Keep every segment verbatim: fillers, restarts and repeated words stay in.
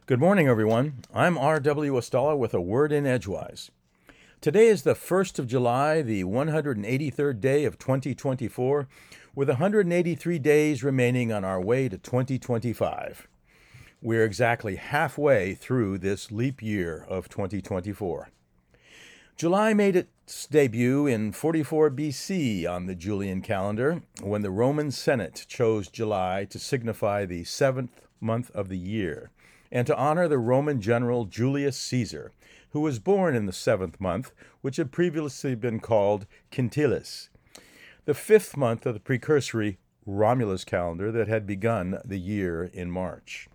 Good morning, everyone. I'm R W. Estella with a word in Edgewise. Today is the first of July, the one hundred eighty-third day of twenty twenty-four, with one hundred eighty-three days remaining on our way to twenty twenty-five. We're exactly halfway through this leap year of twenty twenty-four. July made its debut in forty-four B C on the Julian calendar, when the Roman Senate chose July to signify the seventh month of the year, and to honor the Roman general Julius Caesar, who was born in the seventh month, which had previously been called Quintilis, the fifth month of the precursory Romulus calendar that had begun the year in March.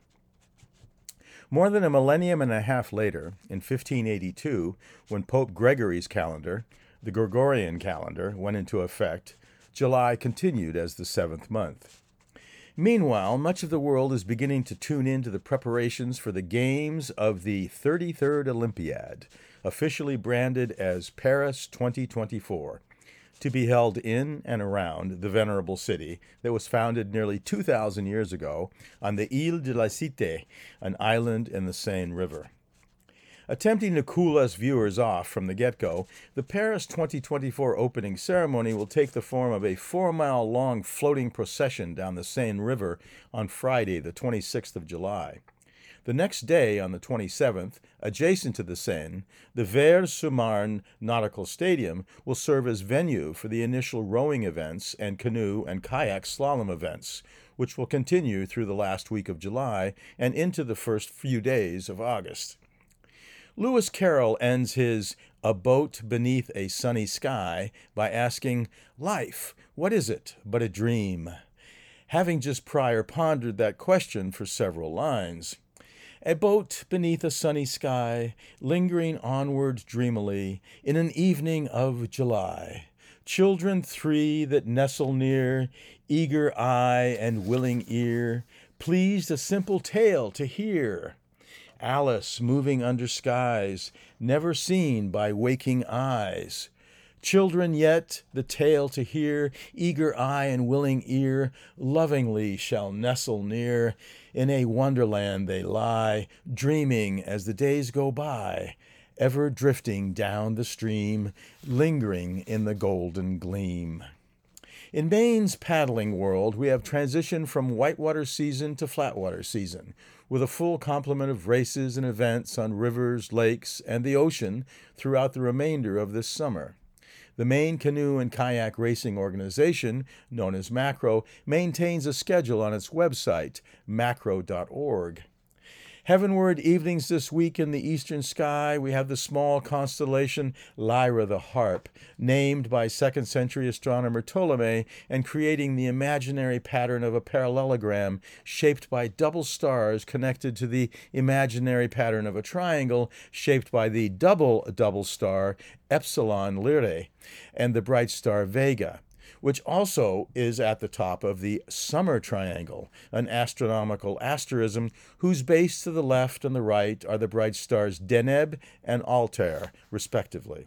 More than a millennium and a half later, in fifteen eighty-two, when Pope Gregory's calendar, the Gregorian calendar, went into effect, July continued as the seventh month. Meanwhile, much of the world is beginning to tune in to the preparations for the games of the thirty-third Olympiad, officially branded as Paris twenty twenty-four, to be held in and around the venerable city that was founded nearly two thousand years ago on the Ile de la Cité, an island in the Seine River. Attempting to cool us viewers off from the get-go, the Paris twenty twenty-four opening ceremony will take the form of a four-mile-long floating procession down the Seine River on Friday, the twenty-sixth of July. The next day, on the twenty-seventh, adjacent to the Seine, the Vaires-sur-Marne Nautical Stadium will serve as venue for the initial rowing events and canoe and kayak slalom events, which will continue through the last week of July and into the first few days of August. Lewis Carroll ends his A Boat Beneath a Sunny Sky by asking, "Life, what is it but a dream?" having just prior pondered that question for several lines. A boat beneath a sunny sky, lingering onward dreamily, in an evening of July. Children three that nestle near, eager eye and willing ear, pleased a simple tale to hear. Alice moving under skies, never seen by waking eyes. Children yet, the tale to hear, eager eye and willing ear, lovingly shall nestle near. In a wonderland they lie, dreaming as the days go by, ever drifting down the stream, lingering in the golden gleam. In Maine's paddling world, we have transitioned from whitewater season to flatwater season, with a full complement of races and events on rivers, lakes, and the ocean throughout the remainder of this summer. The Maine Canoe and Kayak Racing Organization, known as MACRO, maintains a schedule on its website, macro dot org. Heavenward evenings this week in the eastern sky, we have the small constellation Lyra the Harp, named by second century astronomer Ptolemy and creating the imaginary pattern of a parallelogram shaped by double stars connected to the imaginary pattern of a triangle shaped by the double double star Epsilon Lyrae and the bright star Vega, which also is at the top of the Summer Triangle, an astronomical asterism whose base to the left and the right are the bright stars Deneb and Altair, respectively.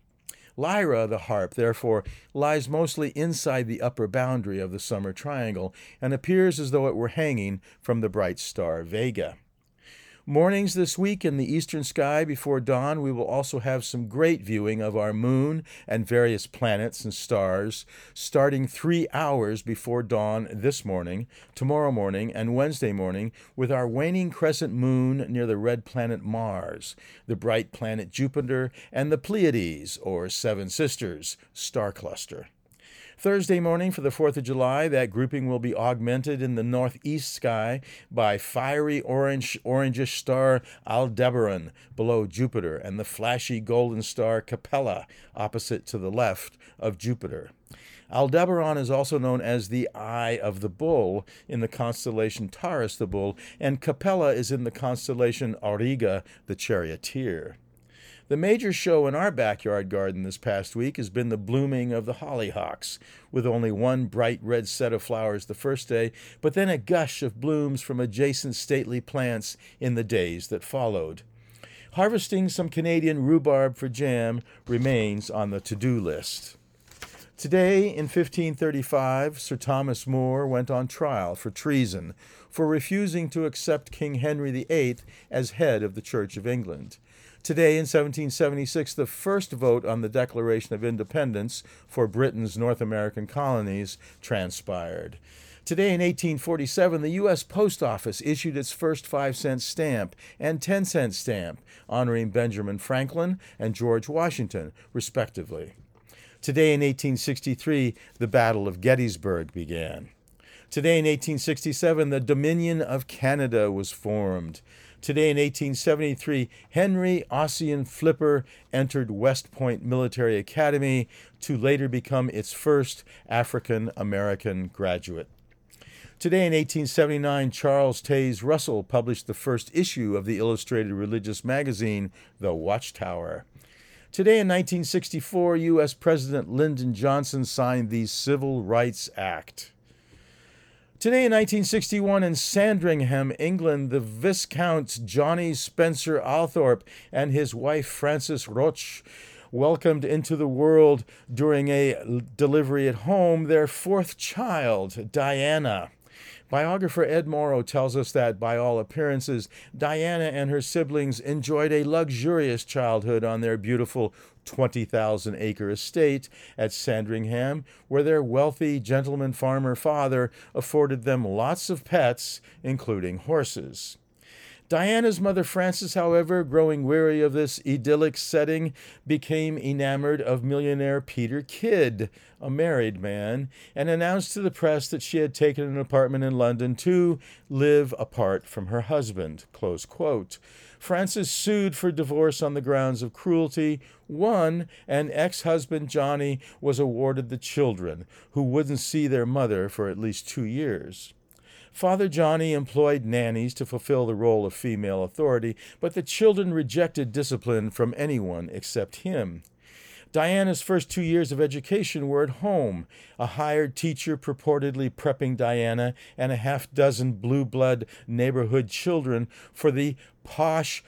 Lyra, the harp, therefore, lies mostly inside the upper boundary of the Summer Triangle and appears as though it were hanging from the bright star Vega. Mornings this week in the eastern sky before dawn, we will also have some great viewing of our moon and various planets and stars, starting three hours before dawn this morning, tomorrow morning, and Wednesday morning, with our waning crescent moon near the red planet Mars, the bright planet Jupiter, and the Pleiades, or Seven Sisters, star cluster. Thursday morning for the fourth of July, that grouping will be augmented in the northeast sky by fiery orange, orangish star Aldebaran below Jupiter and the flashy golden star Capella opposite to the left of Jupiter. Aldebaran is also known as the Eye of the Bull in the constellation Taurus the Bull, and Capella is in the constellation Auriga the Charioteer. The major show in our backyard garden this past week has been the blooming of the hollyhocks, with only one bright red set of flowers the first day, but then a gush of blooms from adjacent stately plants in the days that followed. Harvesting some Canadian rhubarb for jam remains on the to-do list. Today, in fifteen thirty-five, Sir Thomas More went on trial for treason for refusing to accept King Henry the Eighth as head of the Church of England. Today, in seventeen seventy-six, the first vote on the Declaration of Independence for Britain's North American colonies transpired. Today, in eighteen forty-seven, the U S Post Office issued its first five-cent stamp and ten-cent stamp, honoring Benjamin Franklin and George Washington, respectively. Today, in eighteen sixty-three, the Battle of Gettysburg began. Today, in eighteen sixty-seven, the Dominion of Canada was formed. Today, in eighteen seventy-three, Henry Ossian Flipper entered West Point Military Academy to later become its first African-American graduate. Today, in eighteen seventy-nine, Charles Taze Russell published the first issue of the illustrated religious magazine, The Watchtower. Today, in nineteen sixty-four, U S President Lyndon Johnson signed the Civil Rights Act. Today, in nineteen sixty-one, in Sandringham, England, the Viscount Johnny Spencer Althorp and his wife Frances Roche welcomed into the world during a delivery at home their fourth child, Diana. Biographer Ed Morrow tells us that, by all appearances, Diana and her siblings enjoyed a luxurious childhood on their beautiful twenty thousand acre estate at Sandringham, where their wealthy gentleman farmer father afforded them lots of pets, including horses. Diana's mother Frances, however, growing weary of this idyllic setting, became enamored of millionaire Peter Kidd, a married man, and announced to the press that she had taken an apartment in London to live apart from her husband. Close quote. Frances sued for divorce on the grounds of cruelty, won, and ex-husband Johnny was awarded the children, who wouldn't see their mother for at least two years. Father Johnny employed nannies to fulfill the role of female authority, but the children rejected discipline from anyone except him. Diana's first two years of education were at home, a hired teacher purportedly prepping Diana and a half dozen blue blood neighborhood children for the posh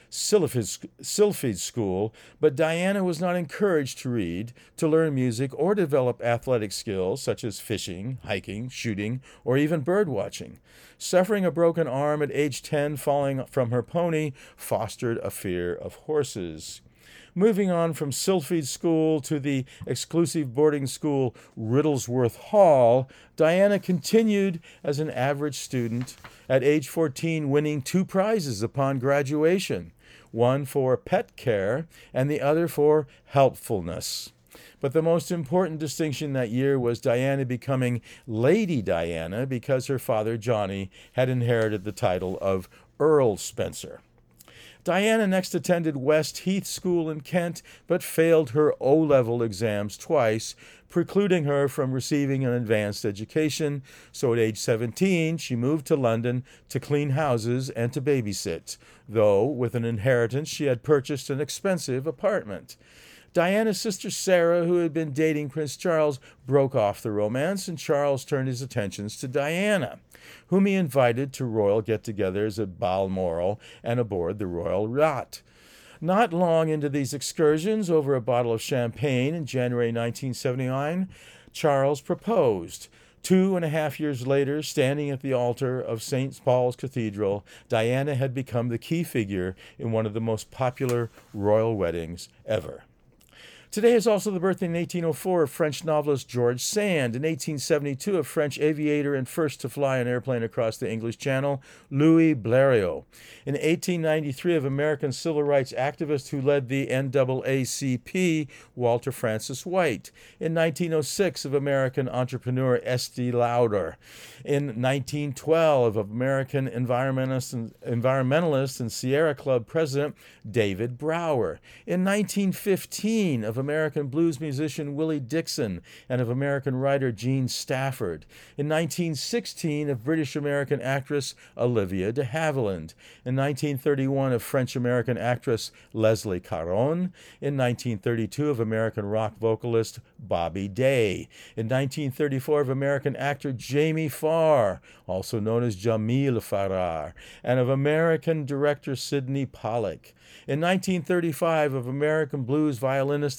Sylphid school, but Diana was not encouraged to read, to learn music, or develop athletic skills such as fishing, hiking, shooting, or even bird watching. Suffering a broken arm at age ten falling from her pony fostered a fear of horses. Moving on from Sylphid School to the exclusive boarding school Riddlesworth Hall, Diana continued as an average student, at age fourteen winning two prizes upon graduation, one for pet care and the other for helpfulness. But the most important distinction that year was Diana becoming Lady Diana because her father Johnny had inherited the title of Earl Spencer. Diana next attended West Heath School in Kent, but failed her O-level exams twice, precluding her from receiving an advanced education, so at age seventeen she moved to London to clean houses and to babysit, though with an inheritance she had purchased an expensive apartment. Diana's sister Sarah, who had been dating Prince Charles, broke off the romance, and Charles turned his attentions to Diana, whom he invited to royal get-togethers at Balmoral and aboard the royal yacht. Not long into these excursions, over a bottle of champagne in January nineteen seventy-nine, Charles proposed. Two and a half years later, standing at the altar of Saint Paul's Cathedral, Diana had become the key figure in one of the most popular royal weddings ever. Today is also the birthday in eighteen oh four of French novelist George Sand. In eighteen seventy-two, of French aviator and first to fly an airplane across the English Channel, Louis Blériot. In eighteen ninety-three, of American civil rights activist who led the N double A C P, Walter Francis White. In nineteen oh six, of American entrepreneur Estee Lauder. In nineteen twelve, of American environmentalist and, environmentalist and Sierra Club president David Brower. In nineteen fifteen, of American blues musician Willie Dixon and of American writer Gene Stafford. In nineteen sixteen, of British-American actress Olivia de Havilland. In nineteen thirty-one, of French-American actress Leslie Caron. In nineteen thirty-two, of American rock vocalist Bobby Day. In nineteen thirty-four, of American actor Jamie Farr, also known as Jamil Farrar, and of American director Sidney Pollack. In nineteen thirty-five, of American blues violinist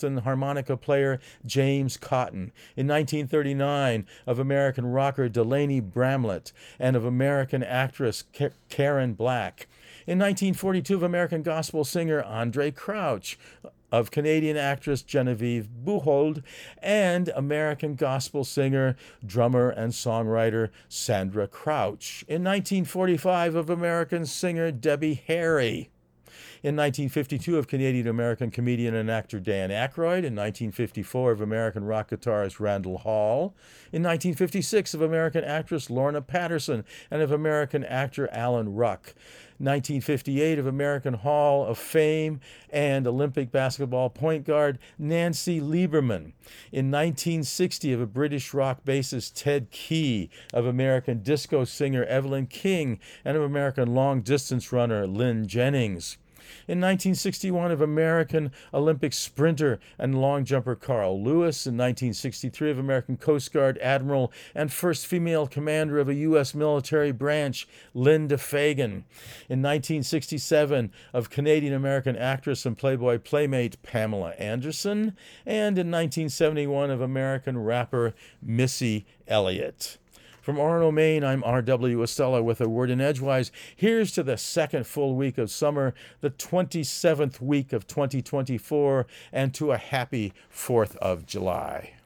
Boston harmonica player James Cotton. In nineteen thirty-nine, of American rocker Delaney Bramlett, and of American actress Karen Black. In nineteen forty-two, of American gospel singer Andre Crouch, of Canadian actress Genevieve Buchholz, and American gospel singer, drummer, and songwriter Sandra Crouch. In nineteen forty-five, of American singer Debbie Harry. In nineteen fifty-two, of Canadian-American comedian and actor Dan Aykroyd. In nineteen fifty-four, of American rock guitarist Randall Hall. In nineteen fifty-six, of American actress Lorna Patterson, and of American actor Alan Ruck. nineteen fifty-eight, of American Hall of Fame and Olympic basketball point guard Nancy Lieberman. In nineteen sixty, of a British rock bassist Ted Key, of American disco singer Evelyn King, and of American long-distance runner Lynn Jennings. In nineteen sixty-one, of American Olympic sprinter and long jumper Carl Lewis. In nineteen sixty-three, of American Coast Guard admiral and first female commander of a U S military branch, Linda Fagan. In nineteen sixty-seven, of Canadian-American actress and Playboy playmate Pamela Anderson. And in nineteen seventy-one, of American rapper Missy Elliott. From Orono, Maine, I'm R W Estella with a word in Edgewise. Here's to the second full week of summer, the twenty-seventh week of twenty twenty-four, and to a happy fourth of July.